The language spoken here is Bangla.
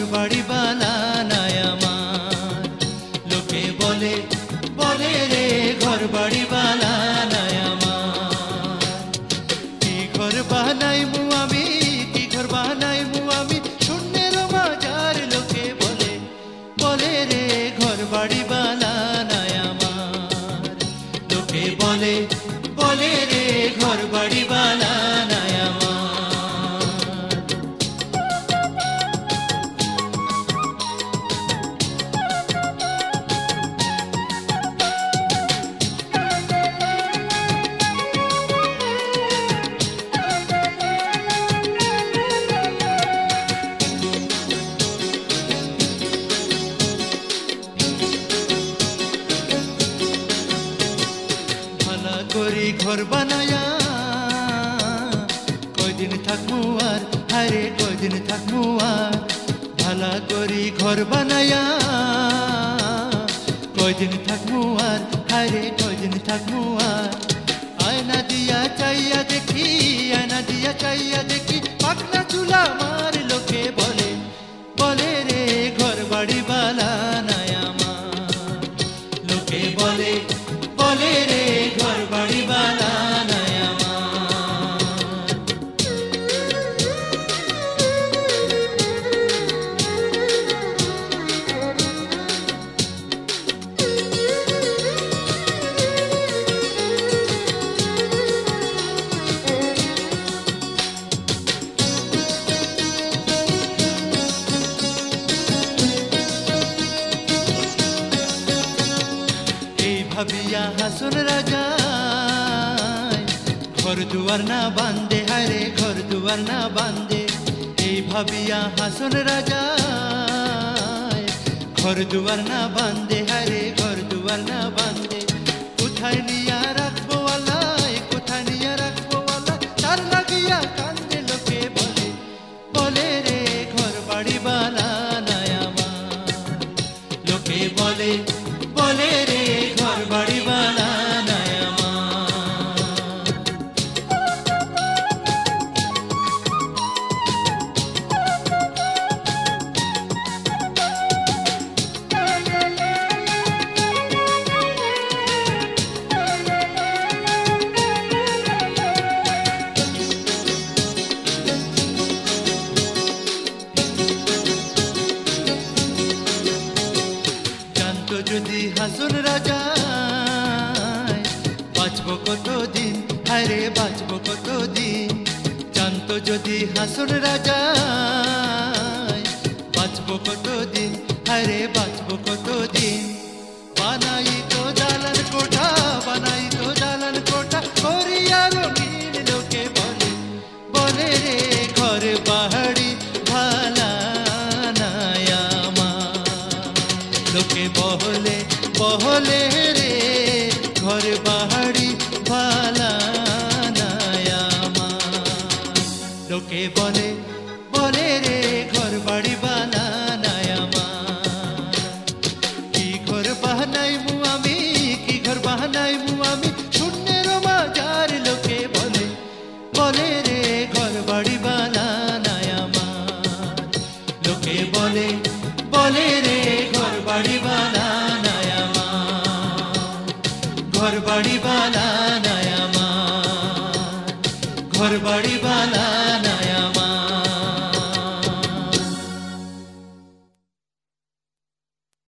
বাড়ি বানানায় আমার। লোকে বলে বলে রে ঘর বাড়ি বানানায় আমার। কি ঘর বানাইমু আমি, কি ঘর বানাইমু আমি শূন্যের মাঝার। লোকে বলে বলে রে ঘর বাড়ি বানানায় আমার। লোকে বলে বলে রে ঘর বাড়ি বানানায় আমার। করি ঘর বানায়া কয়দিন থাকমু আর, হায়রে কয়দিন থাকমু আর। ভালা করি ঘর বানায়া কয়দিন থাকমু আর, হায়রে কয়দিন থাকমু আর। আয়না দিয়া চাইয়া দেখি, আয়না দিয়া চাইয়া দেখি পাকনা চুলা আমার। লোকে বলে বলে রে ঘর বাড়ি বানানায় আমার। লোকে বলে বলে রে ঘর বাড়ি বানানায় আমার। এই ভাবিয়া হাসন রাজা ঘর দুয়ার না বান্ধে, হায়রে ঘর দুয়ার না বান্ধে। এই ভাবিয়া হাসন রাজা ঘর দুয়ার না বান্ধে, হায়রে ঘর দুয়ার না বান্ধে। কোথায় নিয়া রাখবো আল্লাহ, কোথায় নিয়া রাখবো আল্লাহ, তার লাগিয়া কান্দে। লোকে বলে বলে রে ঘর বাড়ি বানানায় আমার। লোকে বলে বলে রে ঘর বাড়ি বানানায় আমার। জানতো যদি হাসন রাজা বাঁচবো কতদিন, হায়রে বাঁচবো কতদিন। জানতো যদি হাসন রাজা বাঁচবো কতদিন, হায়রে বাঁচবো কতদিন। বানাই তো দালান কোঠা, বানাই তো দালান কোঠা করিয়া রঙিন। লোকে বলে বলে রে ঘর বাড়ি বানানায় আমার। লোকে বলে বলে রে ঘর বাড়ি বানানায় আমার। লোকে বলে বলে রে ঘর বাড়ি বানানায় আমার। কি ঘর বানাইমু আমি, কি ঘর বানাইমু আমি শূন্যের মাঝার। লোকে বলে বলে রে ঘর বাড়ি বানানায় আমার। লোকে বলে বলে রে ঘর বাড়ি বানানায় আমার। ঘর বাড়ি বানানায় আমার, ঘর বাড়ি বানা।